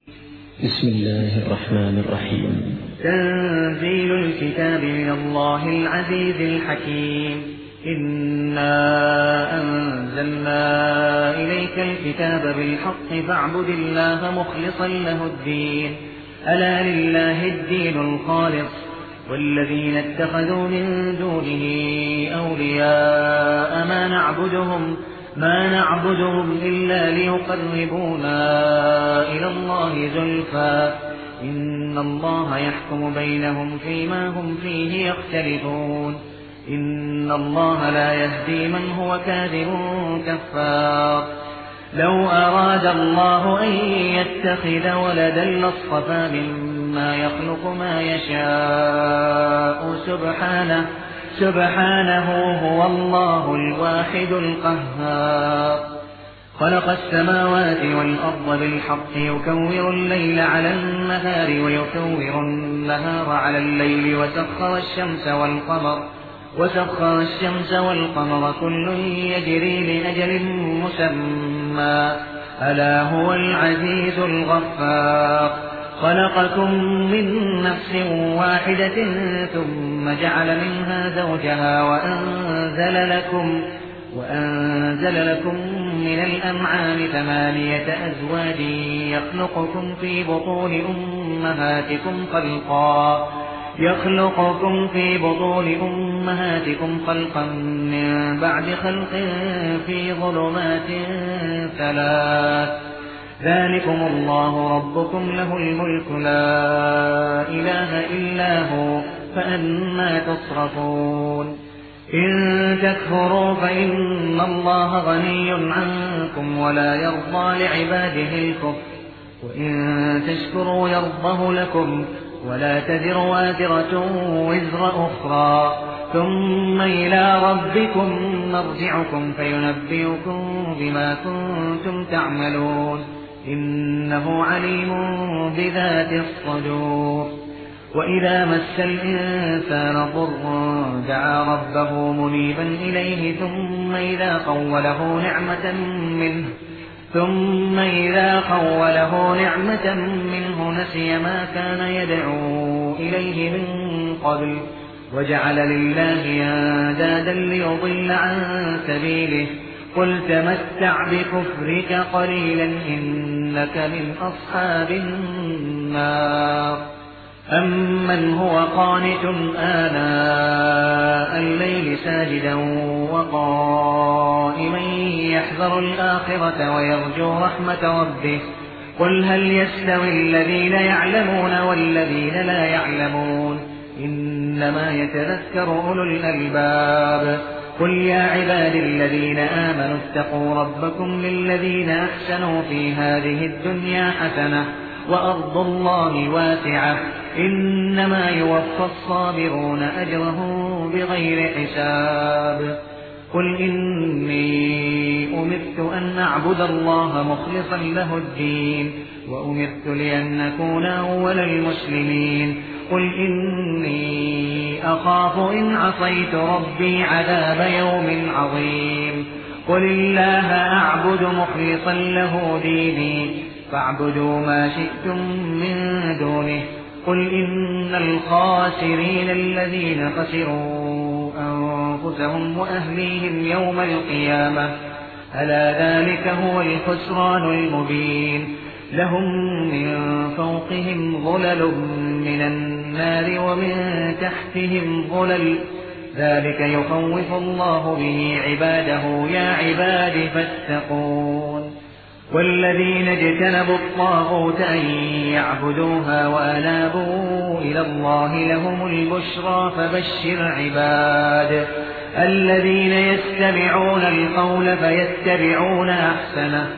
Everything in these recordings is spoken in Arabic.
بسم الله الرحمن الرحيم. تنزيل الكتاب من الله العزيز الحكيم. إنا أنزلنا إليك الكتاب بالحق فاعبد الله مخلصا له الدين. ألا لله الدين الخالص والذين اتخذوا من دونه أولياء ما نعبدهم إلا ليقربونا إلى الله زلفى إن الله يحكم بينهم فيما هم فيه يختلفون. إن الله لا يهدي من هو كاذب كفار. لو أراد الله أن يتخذ ولدا لاصطفى مما يخلق ما يشاء سبحانه هو الله الواحد القهار. خلق السماوات والأرض بالحق يكور الليل على النهار ويكور النهار على الليل وسخر الشمس والقمر كل يجري لأجل مسمى ألا هو العزيز الغفار. خلقكم من نفس واحدة ثم جعل منها زوجها وأنزل لكم من الأنعام 8 أزواج يخلقكم في بطون أمهاتكم خلقا من بعد خلق في ظلمات 3. ذلكم الله ربكم له الملك لا إله إلا هو فأنى تصرفون. إن تكفروا فإن الله غني عنكم ولا يرضى لعباده الكفر وإن تشكروا يرضه لكم ولا تزر وازرة وزر أخرى ثم إلى ربكم مرجعكم فينبئكم بما كنتم تعملون إنه عليم بذات الصدور. وإذا مس الإنسان ضر دعا ربه منيبا إليه ثم إذا خوله نعمة منه نسي ما كان يدعو إليه من قبل وجعل لله أندادا ليضل عن سبيله قل تمتع بكفرك قليلا إنك من أصحاب النار. أمن هو قانت آناء الليل ساجدا وقائما يحذر الآخرة ويرجو رحمة ربه قل هل يستوي الذين يعلمون والذين لا يعلمون إنما يتذكر أولو الألباب. قل يا عبادي الذين آمنوا اتقوا ربكم للذين أحسنوا في هذه الدنيا حسنة وأرض الله واسعة إنما يوفى الصابرون أجرهم بغير حساب. قل إني أمرت أن أعبد الله مخلصا له الدين وأمرت لأن أكون أول المسلمين. قل إني أخاف إن عصيت ربي عذاب يوم عظيم. قل الله أعبد مخلصا له ديني فاعبدوا ما شئتم من دونه. قل إن الخاسرين الذين خسروا أنفسهم وأهليهم يوم القيامة ألا ذلك هو الخسران المبين. لهم من فوقهم ظلل من النار ومن تحتهم ظلل ذلك يخوف الله به عباده يا عباد فاتقون. والذين اجتنبوا الطاغوت أن يعبدوها وأنابوا إلى الله لهم البشرى فبشر عباد الذين يستمعون القول فيتبعون أحسنه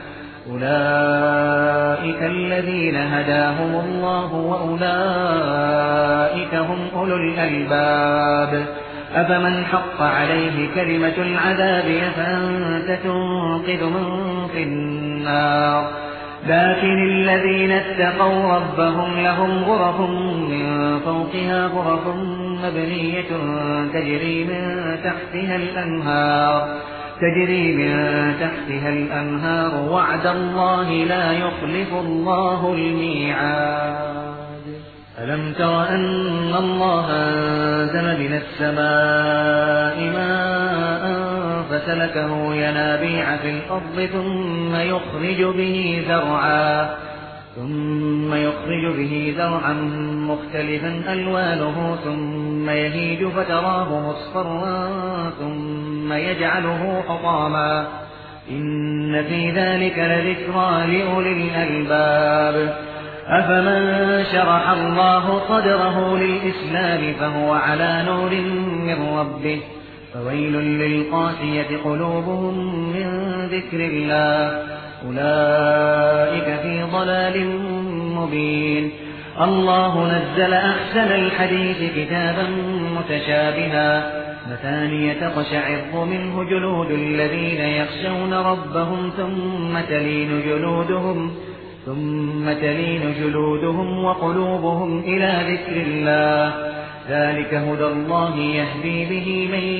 أولئك الذين هداهم الله وأولئك هم أولو الألباب. أفمن حق عليه كلمة العذاب أفأنت تنقذ من في النار. لكن الذين اتقوا ربهم لهم غرف من فوقها غرف مبنية تجري من تحتها الأنهار تجري من تحتها الأنهار وعد الله لا يخلف الله الميعاد. ألم تر أن الله أنزل من السماء ماء فسلكه ينابيع في الأرض ثم يخرج به زرعا مختلفا ألوانه ثم يهيج فتراه مصفرا ثم يجعله حطاما إن في ذلك لذكرى لأولي الألباب. أفمن شرح الله صدره للإسلام فهو على نور من ربه فويل للقاسية قلوبهم من ذكر الله أولئك في ضلال مبين. الله نزل أحسن الحديث كتابا متشابها مثانية تقشعر منه جلود الذين يخشون ربهم ثم تلين جلودهم وقلوبهم إلى ذكر الله ذلك هدى الله يهدي به من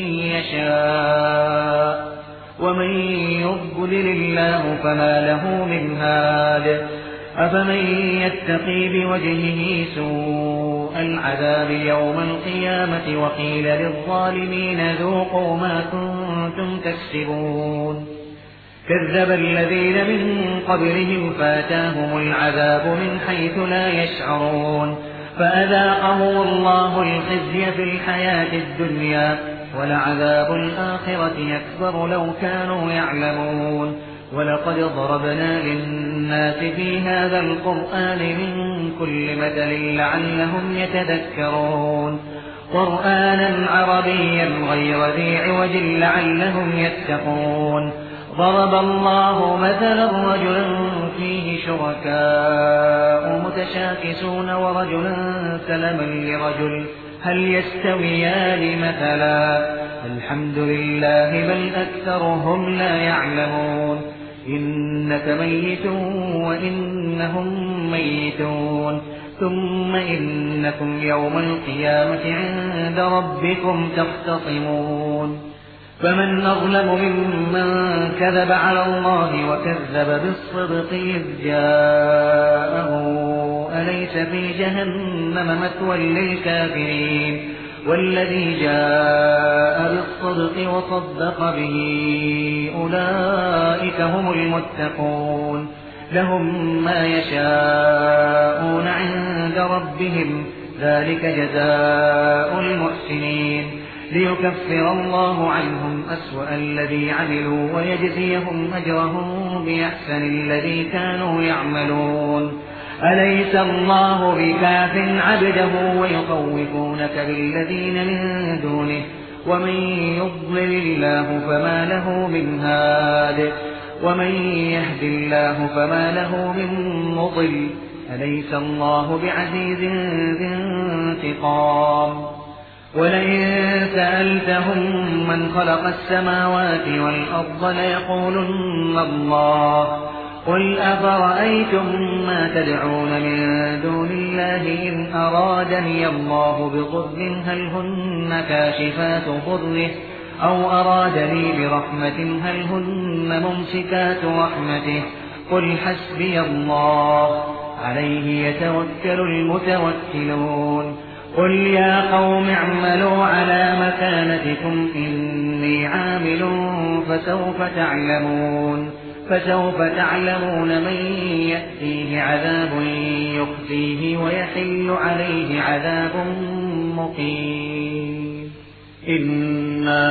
يشاء ومن يضلل الله فما له من هاد. أفمن يتقي بوجهه سوء العذاب يوم القيامة وقيل للظالمين ذوقوا ما كنتم تكسبون. كذب الذين من قبلهم فاتاهم العذاب من حيث لا يشعرون فأذاقهم الله الخزي في الحياة الدنيا ولعذاب الآخرة أكبر لو كانوا يعلمون. ولقد ضربنا للناس في هذا القرآن من كل مثل لعلهم يتذكرون قرآنا عربيا غير ذي عوج لعلهم يتقون. ضرب الله مثلا رجلا فيه شركاء متشاكسون ورجلا سلما لرجل هل يستويان مثلا الحمد لله بل أكثرهم لا يعلمون. إنك ميت وإنهم ميتون ثم إنكم يوم القيامة عند ربكم تختصمون. فمن أظلم ممن كذب على الله وكذب بالصدق إذ جاءه أليس في جهنم مثوى للكافرين والذي جاء بالصدق وصدق به أولئك هم المتقون لهم ما يشاءون عند ربهم ذلك جزاء المحسنين ليكفر الله عنهم أسوأ الذي عملوا ويجزيهم أجرهم بأحسن الذي كانوا يعملون. أليس الله بكاف عبده ويخوفونك بالذين من دونه ومن يضلل الله فما له من هاد ومن يهد الله فما له من مضل. أليس الله بعزيز ذي انتقام. ولئن سألتهم من خلق السماوات والأرض ليقولن الله قل أفرأيتم ما تدعون من دون الله إن أرادني الله بضر هل هن كاشفات ضره أو أرادني برحمة هل هن ممسكات رحمته قل حسبي الله عليه يتوكل المتوكلون. قل يا قوم اعملوا على مكانتكم إني عامل فسوف تعلمون من يأتيه عذاب يخزيه ويحل عليه عذاب مقيم. إنا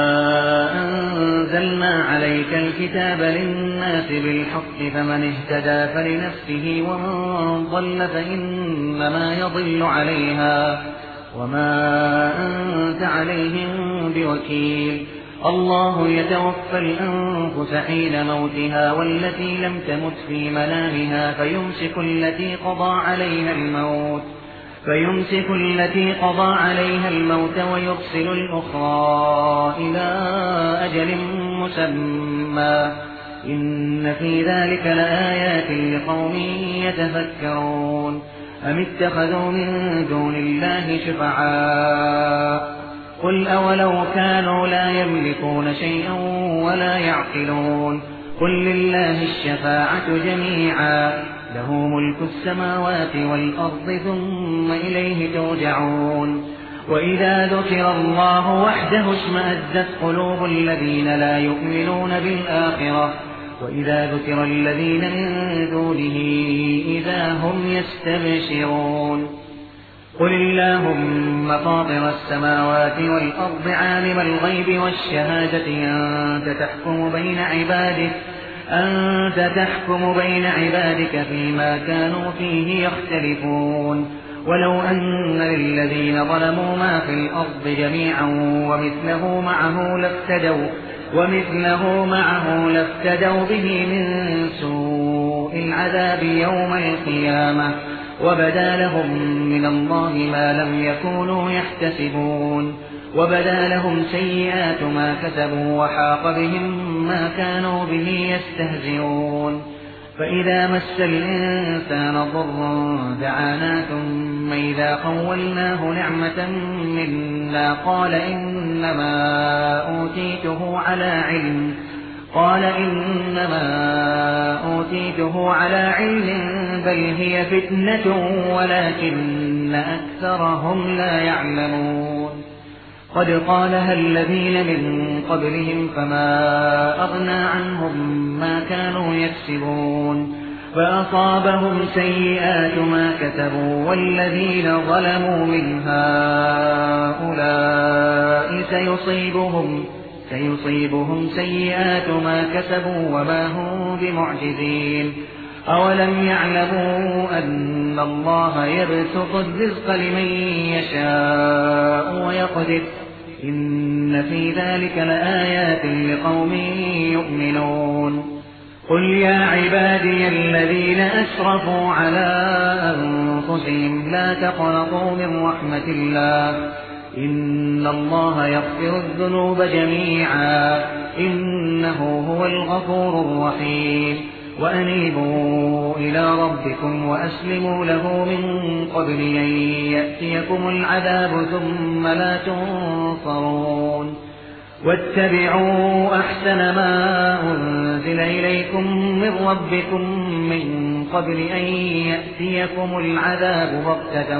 أنزلنا عليك الكتاب للناس بالحق فمن اهتدى فلنفسه ومن ضل فإنما يضل عليها وما أنت عليهم بوكيل. الله يتوفى الأنفس حين موتها والتي لم تمت في منامها فيمسك التي قضى عليها الموت ويرسل الأخرى إلى أجل مسمى إن في ذلك لآيات لقوم يتفكرون. أم اتخذوا من دون الله شفعاء قل أولو كانوا لا يملكون شيئا ولا يعقلون قل لله الشفاعة جميعا له ملك السماوات والأرض ثم إليه ترجعون وإذا ذكر الله وحده اشمأزت قلوب الذين لا يؤمنون بالآخرة وإذا ذكر الذين من دونه إذا هم يستبشرون قل اللهم فاطر السماوات والأرض عالم الغيب والشهادة أنت تحكم بين عبادك فيما كانوا فيه يختلفون ولو أن للذين ظلموا ما في الأرض جميعا ومثله معه لافتدوا به من سوء العذاب يوم القيامة وبدا لهم من الله ما لم يكونوا يحتسبون وبدا لهم سيئات ما كسبوا وحاق بهم ما كانوا به يستهزئون فإذا مس الإنسان ضر دعانا ثم إذا خولناه نعمة منا قال إنما أوتيته على علم بل هي فتنة ولكن أكثرهم لا يعلمون قد قالها الذين من قبلهم فما أغنى عنهم ما كانوا يكسبون فأصابهم سيئات ما كسبوا والذين ظلموا من هؤلاء سيصيبهم سيئات ما كسبوا وما هم بمعجزين أولم يعلموا أن الله يبسط الرزق لمن يشاء ويقدر إن في ذلك لآيات لقوم يؤمنون قل يا عبادي الذين أسرفوا على أنفسهم لا تقنطوا من رحمة الله إن الله يغفر الذنوب جميعا إنه هو الغفور الرحيم وأنيبوا إلى ربكم وأسلموا له من قبل أن يأتيكم العذاب ثم لا تنصرون واتبعوا أحسن ما أنزل إليكم من ربكم من قبل أن يأتيكم العذاب بغتة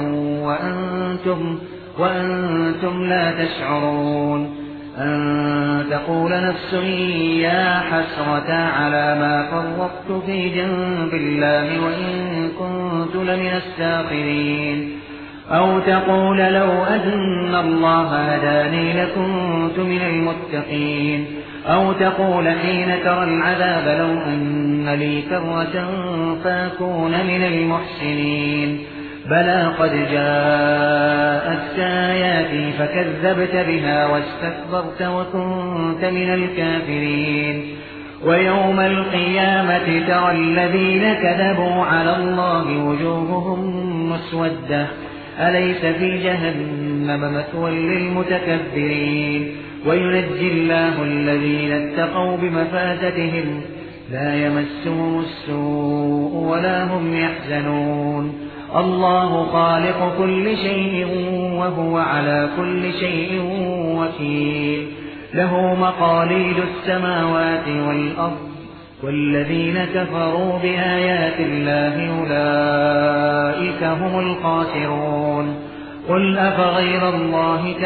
وأنتم لا تشعرون أن تقول نفس يا حسرة على ما فرطت في جنب الله وإن كنت لمن الساخرين أو تقول لو أن الله هداني لكنت من المتقين أو تقول حين ترى العذاب لو أن لي كرة فأكون من المحسنين بلى قد جاءتك آياتي فكذبت بها واستكبرت وكنت من الكافرين ويوم القيامة ترى الذين كذبوا على الله وجوههم مسودة أليس في جهنم مثوى للمتكبرين وينجي الله الذين اتقوا بمفازتهم لا يمسهم السوء ولا هم يحزنون الله خالق كل شيء وهو على كل شيء وكيل له مقاليد السماوات والأرض والذين كفروا بآيات الله أولئك هم الخاسرون قل أفغير الله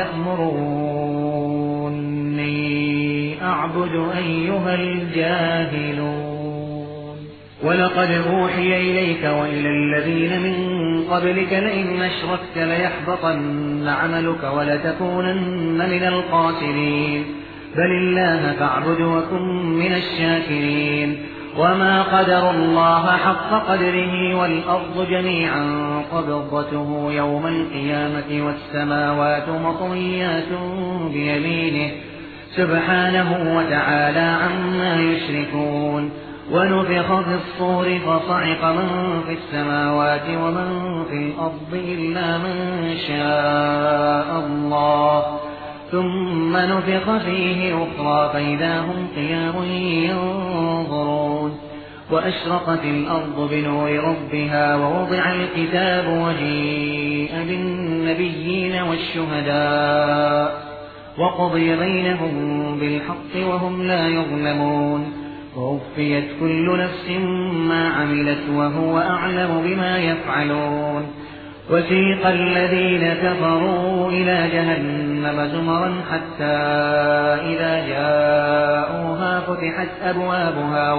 تأمروني أعبد أيها الجاهلون ولقد أوحي إليك وإلى الذين من قبلك لئن أشركت ليحبطن عملك ولتكونن من الخاسرين بل الله فاعبد وكن من الشاكرين وما قدروا الله حق قدره والأرض جميعا قبضته يوم القيامة والسماوات مطويات بيمينه سبحانه وتعالى عما يشركون ونفخ في الصور فصعق من في السماوات ومن في الأرض إلا من شاء الله ثم نفخ فيه أخرى فإذا هم قيام ينظرون وأشرقت الأرض بنور ربها ووضع الكتاب وجيء بالنبيين والشهداء وقضي بينهم بالحق وهم لا يظلمون ووفيت كل نفس ما عملت وهو أعلم بما يفعلون وسيق الذين كفروا إلى جهنم زمرا حتى إذا جاءوها فتحت أبوابها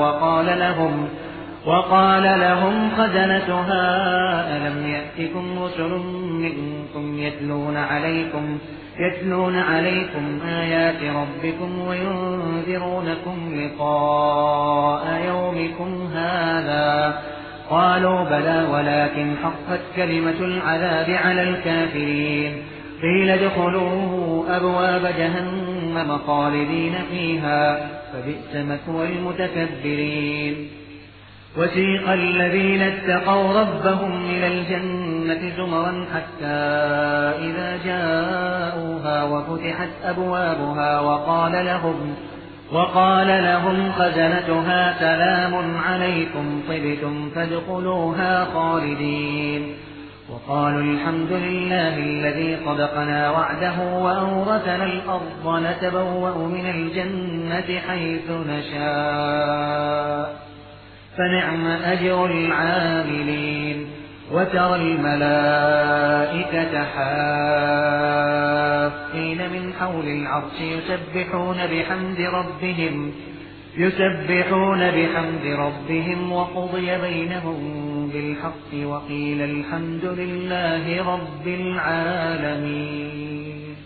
وقال لهم خزنتها ألم يأتكم رسل منكم يتلون عليكم آيات ربكم وينذرونكم لقاء يومكم هذا قالوا بلى ولكن حقت كلمة العذاب على الكافرين قيل ادخلوا أبواب جهنم خالدين فيها فبئس مثوى المتكبرين وسيق الذين اتقوا ربهم إلى الجنة زمرا حتى إذا جاءوها وفتحت أبوابها وقال لهم خزنتها سلام عليكم طبتم فادخلوها خالدين وقالوا الحمد لله الذي صدقنا وعده وأورثنا الأرض نتبوأ من الجنة حيث نشاء فنعم أجر العاملين وترى الملائكة حافين من حول العرش يسبحون بحمد ربهم وقضي بينهم بالحق وقيل الحمد لله رب العالمين.